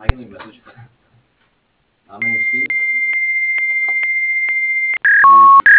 I can leave a message. My name is Steve.